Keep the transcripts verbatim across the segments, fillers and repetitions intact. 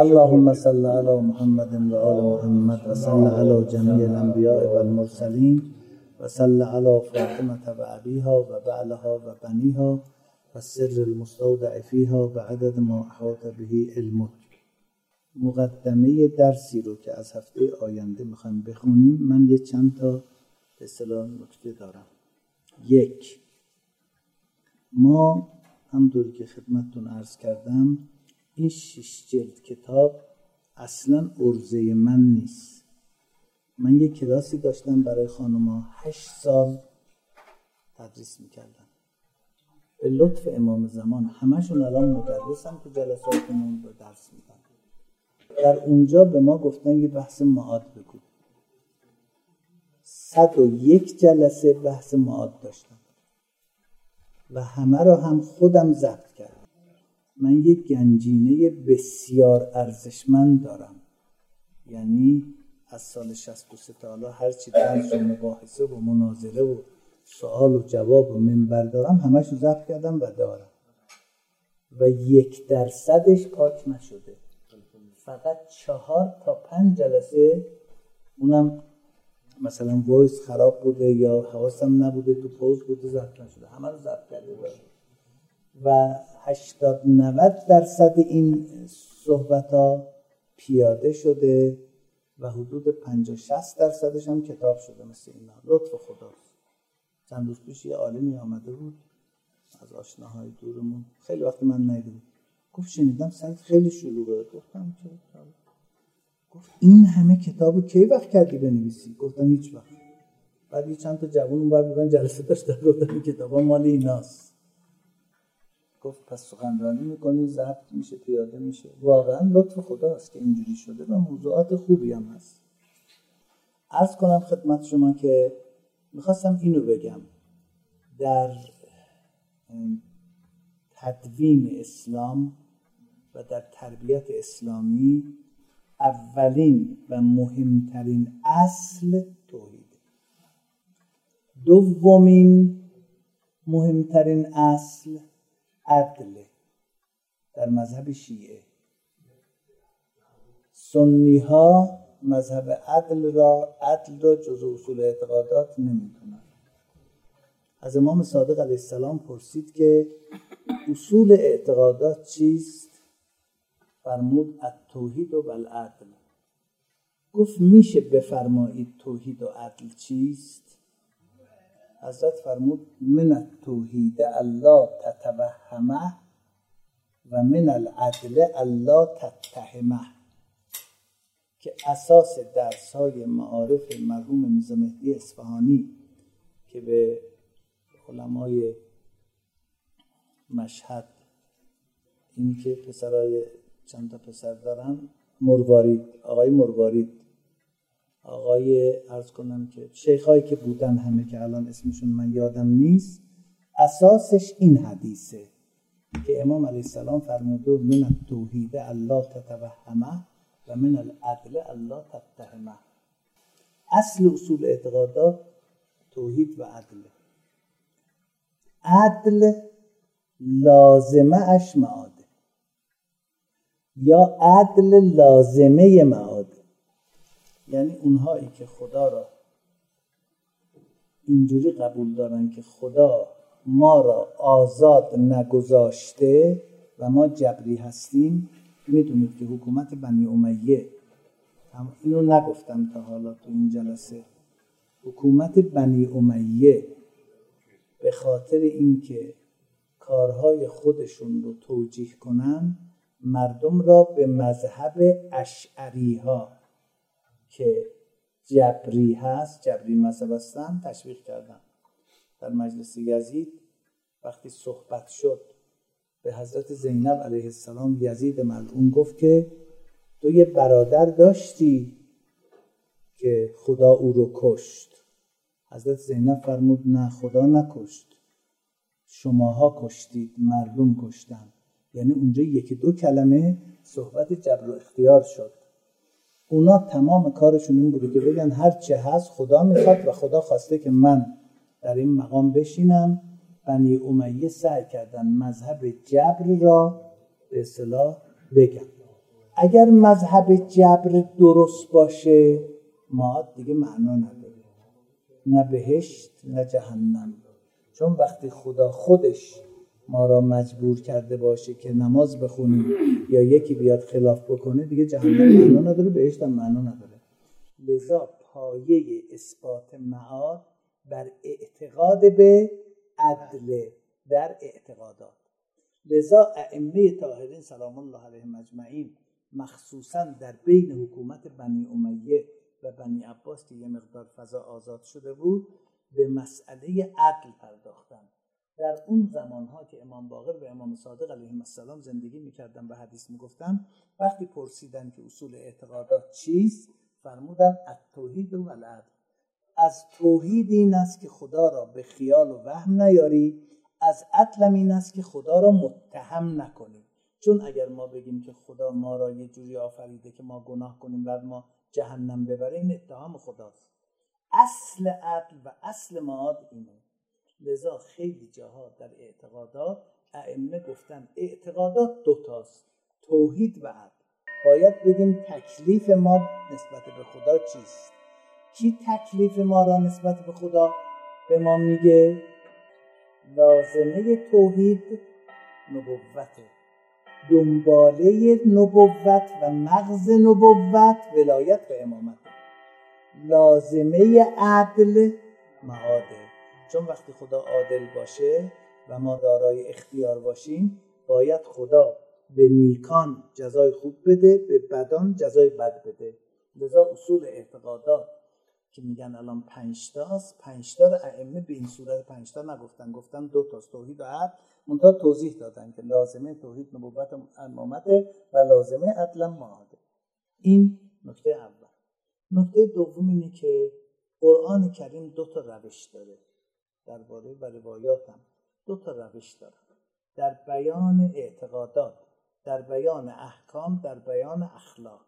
اللهم صل علی محمد و آل محمد و صل علی جمیع الانبیاء و المرسلین و صل علی فاطمه و ابیها و بعلها و بنیها و سر المستودع فیها و عدد ما احاط به علمه. مقدمه درسی رو که از هفته آینده میخوایم بخونیم، من یه چند تا به اصطلاح نکته دارم. یک، ما همونطوری که خدمتتون عرض کردم این شش جلد کتاب اصلا عرضه من نیست. من یه کلاسی داشتم برای خانوما، هشت سال تدریس میکردم به لطف امام زمان. همشون الان مدرسن تو جلساتمون به درس میدن. در اونجا به ما گفتن یه بحث معاد بگو. صد و یک جلسه بحث معاد داشتم و همه رو هم خودم ضبط کردم. من یک گنجینه بسیار ارزشمند دارم، یعنی از سال شصت و سه تا حالا هر چی درس و مباحثه و مناظره و سوال و جواب و منبر دارم همشو ضبط کردم و دارم و یک درصدش پاک نشده. فقط چهار تا پنج جلسه اونم مثلا وایس خراب بوده یا حواسم نبوده تو پوز بوده ضبط نشده، همه رو ضبط کرده دارم و هشتاد نود درصد این صحبت ها پیاده شده و حدود پنجاه شصت درصدش هم کتاب شده. مثل اینا لطف خداست. چند روز پیش یه عالمی آمده بود از آشناهای دورمون، خیلی وقت من ندیدم، گفت شنیدم سایت خیلی شلوغه. گفتم چه؟ گفت این همه کتابو کی وقت کردی بنویسی؟ گفتم هیچ وقت. بعد یه چند تا جوون اونور بودن جلسه داشتن، گفتم این کتابا مال ایناست. گفت پس سخنرانی میکنی ضبط میشه پیاده میشه. واقعا لطف خداست که اینجوری شده و موضوعات خوبی هم هست. عرض کنم خدمت شما که میخواستم اینو بگم، در تدوین اسلام و در تربیت اسلامی اولین و مهمترین اصل توحید، دومین مهمترین اصل عدل. در مذهب شیعه سنی ها مذهب عدل را عدل را جزء اصول اعتقادات نمیدونن. از امام صادق علیه السلام پرسید که اصول اعتقادات چیست؟ فرمود التوحید و العدل. گفت میشه بفرمایید توحید و عدل چیست؟ حضرت فرمود من التوحید الله تتوهمه و من العدل الله تتهمه، که اساس درس های معارف مرحوم میرزا مهدی اصفهانی که به علمای مشهد، این که پسرای چند تا پسر دارن، مروارید، آقای مروارید، آقای عرض کنم که شیخایی که بودن همه که الان اسمشون من یادم نیست، اساسش این حدیثه که امام علیه السلام فرموده من التوحید الله تتوهمه و من العدل الله تتهمه. اصل اصول اعتقادات توحید و عدل. عدل لازمه اش معاده یا عدل لازمه معاده، یعنی اونهایی که خدا را اینجوری قبول دارن که خدا ما را آزاد نگذاشته و ما جبری هستیم. میدونید که حکومت بنی امیه، اینو نگفتم تا حالا تو این جلسه، حکومت بنی امیه به خاطر اینکه کارهای خودشون رو توجیه کنن مردم را به مذهب اشعری ها که جبری هست، جبری مذهب هستن، تشویق کردن. در مجلس یزید وقتی صحبت شد به حضرت زینب علیه السلام، یزید ملعون گفت که تو یه برادر داشتی که خدا او رو کشت. حضرت زینب فرمود نه، خدا نکشت، شماها کشتید، مردم کشتن. یعنی اونجا یکی دو کلمه صحبت جبر و اختیار شد. اونا تمام کارشون این بوده که بگن هر چه هست خدا میخواد و خدا خواسته که من در این مقام بشینم. بنی امیه سعی کردن مذهب جبر را به اصطلاح بگن. اگر مذهب جبر درست باشه معاد دیگه معنا نداره، نه بهشت نه جهنم. چون وقتی خدا خودش ما را مجبور کرده باشه که نماز بخونیم یا یکی بیاد خلاف بکنه، دیگه جهنم معنا نداره، بهشت هم معنا نداره. لذا پایه اثبات معاد بر اعتقاد به عدل در اعتقادات. لذا ائمه طاهرین سلام الله علیهم اجمعین مخصوصا در بین حکومت بنی امیه و بنی عباس که یه مقدار فضا آزاد شده بود به مسئله عدل پرداختن. در اون زمانها که امام باقر و امام صادق علیهم السلام زندگی میکردن و حدیث میگفتن، وقتی پرسیدن که اصول اعتقادات چیست، فرمودن التوحید و العدل. از توحید این است که خدا را به خیال و وهم نیاری، از عدل این است که خدا را متهم نکنی. چون اگر ما بگیم که خدا ما را یه جوری آفریده که ما گناه کنیم بعد ما جهنم ببره، این اتهام خداست. اصل عدل و اصل معاد اینه. لذا خیلی جاها در اعتقادات ائمه گفتن اعتقادات دوتاست، توحید و عدل. باید بگیم تکلیف ما نسبت به خدا چیست. کی تکلیف ما را نسبت به خدا به ما میگه؟ لازمه توحید نبوته، دنباله نبوت و مغز نبوت ولایت و امامت. لازمه عدل معاده. چون وقتی خدا عادل باشه و ما دارای اختیار باشیم، باید خدا به نیکان جزای خوب بده، به بدان جزای بد بده. لذا اصول اعتقادات که میگن الان پنج تاست، پنج تا رو ائمه به این صورت پنج تا نگفتن، گفتن دو تاست، توحید و عدل. منتها توضیح دادن که لازمه توحید نبوت امامت و لازمه عدل معاده. این نکته اول. نکته دوم اینه که قرآن کریم دو تا روش داره. درباره و روایات هم دو تا روش داره، در بیان اعتقادات، در بیان احکام، در بیان اخلاق.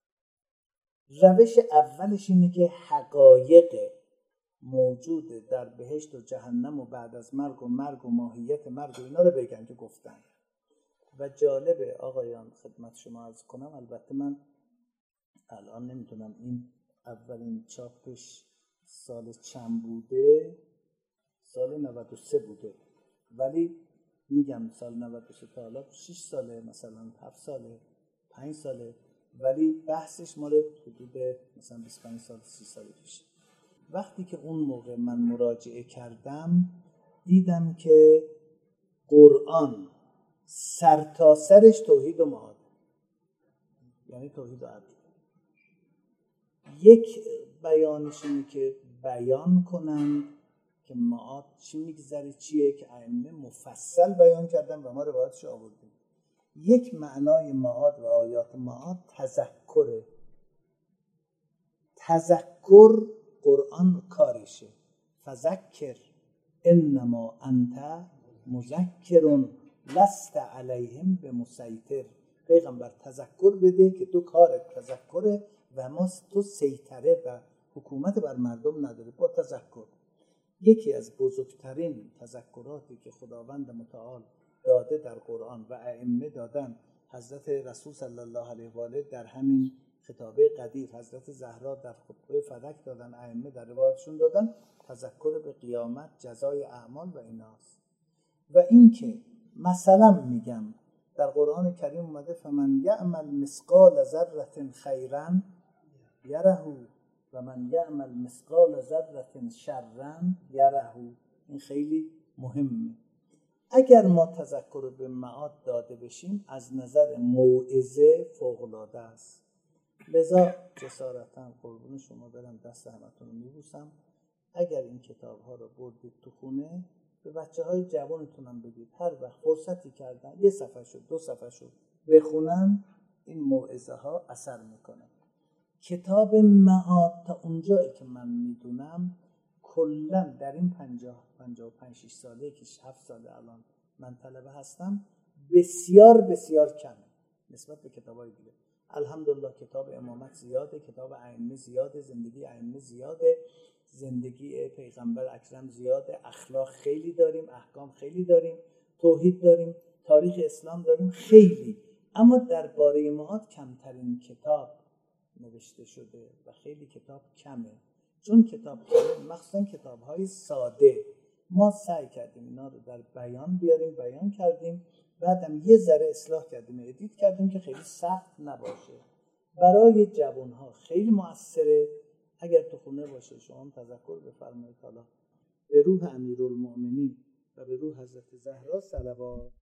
روش اولش اینه که حقایق موجود در بهشت و جهنم و بعد از مرگ و مرگ و ماهیت مرگ و اینا رو بگن که گفتن. و جالبه آقایان خدمت شما عرض کنم، البته من الان نمیدونم این اولین چاپش سال چند بوده، سال نود و سه بوده، ولی میگم سال نود و سه تا حالا شش ساله، مثلا هفت ساله، پنج ساله، ولی بحثش مال حدود مثلا بیست و پنج سال سی سال پیش. وقتی که اون موقع من مراجعه کردم دیدم که قرآن سر تا سرش توحید و معاد، یعنی توحید و عدل. یک بیانش اینه که بیان کنند که معاد چی میگذره چیه، که ائمه مفصل بیان کردن و ما روایتش آوردیم. یک معنای معاد و آیات معاد تذکره. تذکر قرآن کارشه. فذکر انما انت مذکر لست علیهم بمسیطر. پیغمبر تذکر بده که تو کارت تذکره و ما تو سیطره و حکومت بر مردم نداره. با تذکر یکی از بزرگترین تذکراتی که خداوند متعال داده در قرآن و ائمه دادن، حضرت رسول صلی الله علیه و آله در همین خطابه قدیر، حضرت زهرا در خطبه فدک دادن، ائمه در روایتشون دادن، تذکر به قیامت، جزای اعمال و ایناست. و اینکه مثلا میگم در قرآن کریم اومده فمن یعمل مثقال ذره خیرا یره و من یعمل مثقال ذره شرا یره. این خیلی مهمه. اگر ما تذکر به معاد داده بشیم از نظر موعظه فوق‌العاده است. لذا جسارتا قربون شما برم، دست همتون رو میبوسم، اگر این کتاب ها رو بردید تو خونه به بچه های جوانتونم بگید هر وقت فرصتی کردن یه صفحه شد دو صفحه شد بخونن، این موعظه ها اثر میکنه. کتاب معاد تا اونجایی که من میدونم کلا در این پنجاه پنجاه و پنج شش ساله که هفت ساله الان من طلبه هستم بسیار بسیار کمه نسبت به کتابای دیگه. الحمدلله کتاب امامت زیاده، کتاب ائمه زیاده، زندگی ائمه زیاده، زندگی پیغمبر اکرم زیاده، اخلاق خیلی داریم، احکام خیلی داریم، توحید داریم، تاریخ اسلام داریم خیلی. اما درباره مهاد کمترین کتاب نوشته شده و خیلی کتاب کمه. چون کتاب کمه، مخصوصا کتاب‌های ساده، ما سعی کردیم اینا رو در بیان بیاریم، بیان کردیم، بعدم یه ذره اصلاح کردیم، ادیت کردیم که خیلی سخت نباشه. برای جوان‌ها خیلی موثره. اگر تو خونه باشه شما هم تذکر بفرمایید. حالا به روح امیرالمؤمنین و به روح حضرت زهرا صلوات.